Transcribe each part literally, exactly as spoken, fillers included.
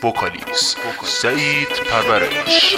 وکالیست سعید پرورش.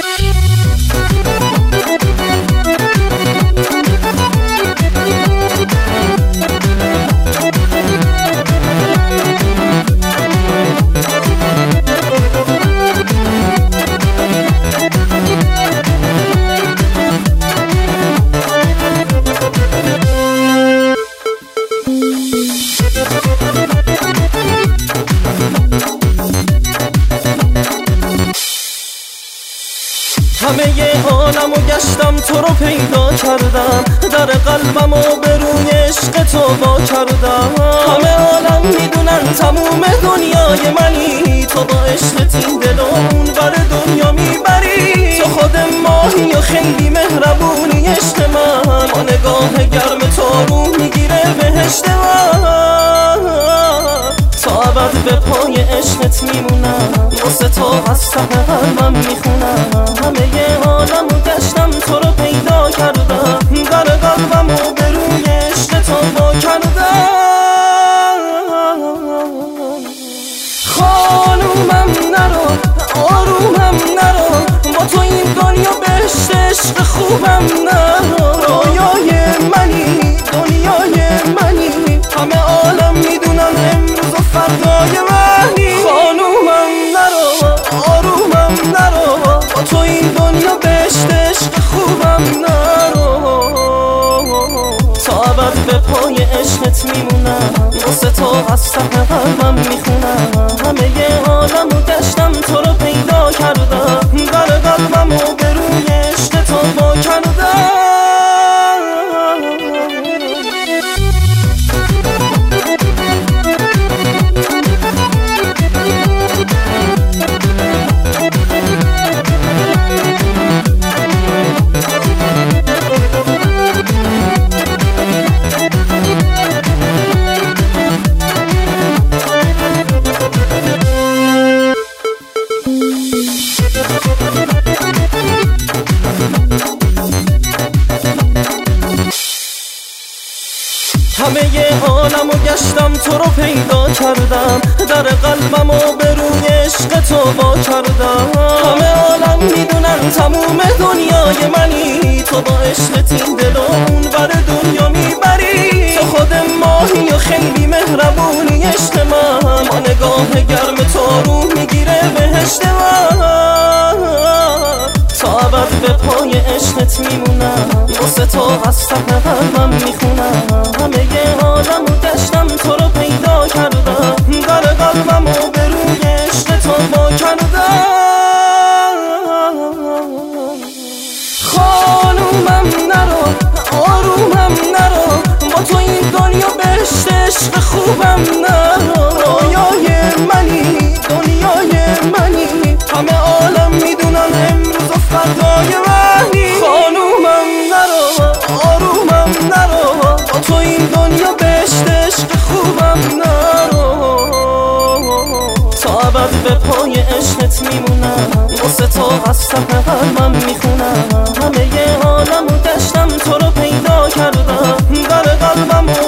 همه عالمو گشتم تو رو پیدا کردم، در قلبم و به روی عشق تو وا کردم. همه عالم میدونن تموم دنیای منی، تو با عشقت این دل و اون بر دنیا میبری. تو خود ماهی و خیلی مهربونی عشق من، با نگاه گرم تو رو میگیره بهشت من. تا ابد به پای عشقت میمونم، واسه تو از ته قلبم میخونم. همه عالمو گشتم تو رو پیدا کردم، در قلبم و به روی عشق تو وا کردم. خانومم نرو، آرومم نرو، با تو این دنیا بهشت عشق خوبم نرو. رویای منی، دنیای منی، همه عالم میدونن امروز و فردای منی. خانومم نرو، آرومم نرو، با تو این دنیا بهشت عشق خوبم نرو. تا ابد به پای عشقت میمونم، واسه تو از ته قلبم میخونم. همه عالمو گشتم تو رو پیدا کردم، در قلبم و به روی عشق تو وا کردم. همه عالمو گشتم تو رو پیدا کردم، در قلبم و به روی عشق تو وا کردم. همه عالم میدونن تموم دنیای منی، تو با عشقت این دل و اون بر دنیا میبری. تو خود ماهی و خیلی مهربونی عشق من، با نگاه گرم تو رو میگیره بهشت من. تا ابد به پای عشقت میمونم، واسه تو از ته قلبم میخونم. همه عالمو گشتم تو رو پیدا کردم، در قلبم و به روی عشق تو وا کردم. خانومم نرو، آرومم نرو، با تو این دنیا بهشت عشق خوبم نرو. رویای منی، دنیای منی، همه عالم میدونن امروز و فردای منی. خانومم نرو، آرومم نرو، با تو این دنیا بهشت عشق خوبم نرو. تا ابد به پای عشقت میمونم، واسه تو از ته قلبم میخونم. همه عالمو گشتم تو رو پیدا کردم، در قلبم